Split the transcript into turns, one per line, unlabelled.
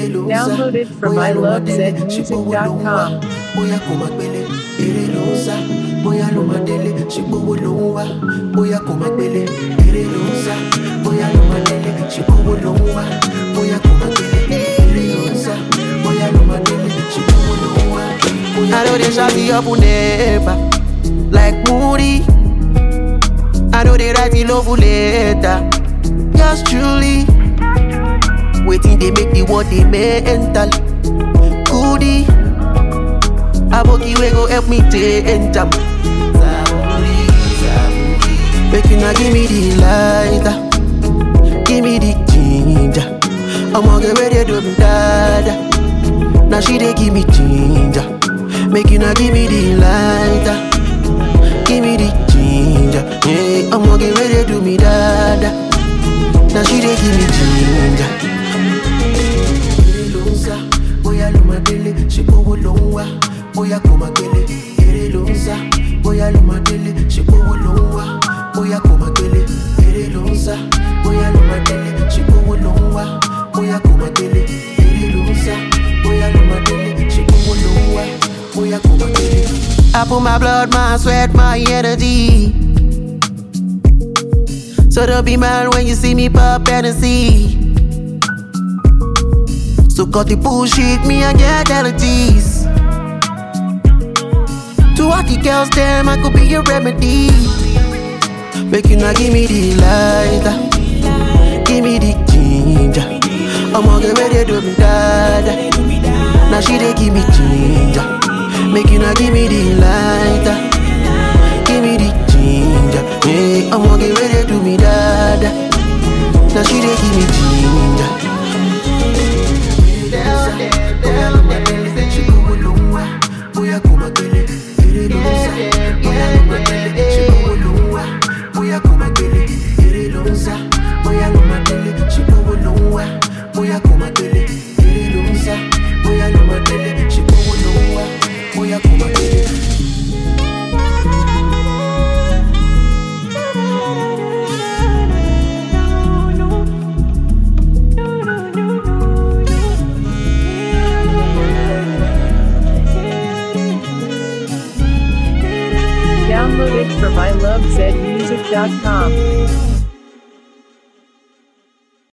Downloaded from ilovezmusic.com.
Bóyá kò máa gbélé, eré ló ń sá. Bóyá ló máa délé, ṣe gbówó ló ń wá. Bóyá kò máa gbélé, eré ló ń sá. Bóyá ló máa délé, ṣe gbówó ló ń wá. Bóyá kò máa gbélé, eré ló ń sá. Bóyá ló máa délé, ṣe gbówó ló ń wá. I know they shout the up never, like Moody. I know they write the love later. Yours truly. Waiting they make the word they mental. Goodie. Aboki we go help me take jam. Make you not give me the lighter, give me the ginger. I'ma get ready to do dada. Now she dey give me ginger. Make you not give me the lighter, give me the ginger. Yeah, I'ma get ready to do me dada. Now she dey give me ginger. Bóyá ló máa délé, ṣe gbówó ló ń wá. Bóyá kò máa gbélé, eré ló ń sá. Bóyá ló máa délé, ṣe gbówó ló ń wá. Bóyá kò máa gbélé, eré ló ń sá. Bóyá ló máa délé, ṣe gbówó ló ń wá. Bóyá kò máa gbélé, eré ló ń sá. Bóyá ló máa délé, ṣe gbówó ló ń wá. Bóyá kò máa gbélé. I put my blood, my sweat, my energy. So don't be mad when you see me pop Hennessy. So cut the bullshit, me I get allergies. To all the girls, them I could be your remedy. Make you not give me the lighter, give me the ginger. I'ma get ready to do dada. Now she dey give me ginger. Make you not give me the lighter, give me the ginger. Yeah, I'ma get ready to do me dada. Now she dey give me ginger. Bóyá kò máa gbélé, eré ló ń sá. Bóyá ló máa délé, ṣe gbówó ló ń wá. Bóyá kò máa gbélé, eré ló ń sá. Bóyá ló máa délé, ṣe gbówó ló ń wá. Bóyá kò máa gbélé, eré ló ń sá. Bóyá ló máa délé, ṣe gbówó ló ń wá. Bóyá kò máa gbélé.
Downloaded from ilovezmusic.com.